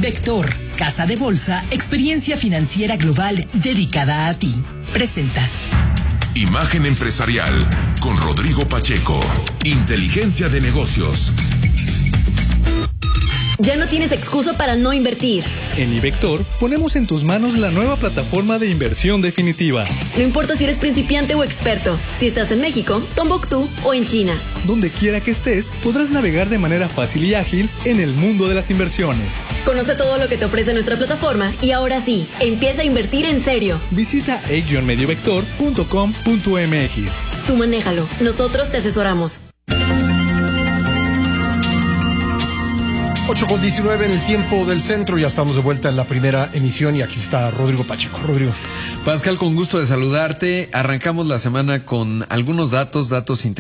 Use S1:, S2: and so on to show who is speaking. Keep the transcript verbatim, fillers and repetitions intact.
S1: Vector, casa de bolsa, experiencia financiera global dedicada a ti. Presenta
S2: Imagen Empresarial con Rodrigo Pacheco. Inteligencia de negocios.
S3: Ya no tienes excusa para no invertir.
S4: En iVector ponemos en tus manos la nueva plataforma de inversión definitiva.
S3: No importa si eres principiante o experto, si estás en México, Tombuctú o en China.
S4: Donde quiera que estés, podrás navegar de manera fácil y ágil en el mundo de las inversiones.
S3: Conoce todo lo que te ofrece nuestra plataforma y ahora sí, empieza a invertir en serio.
S4: Visita e medio vector punto com punto m x.
S3: Tú manéjalo, nosotros te asesoramos.
S5: ocho con diecinueve en el tiempo del centro, ya estamos de vuelta en la primera emisión y aquí está Rodrigo Pacheco. Rodrigo.
S6: Pascal, con gusto de saludarte. Arrancamos la semana con algunos datos, datos interesantes.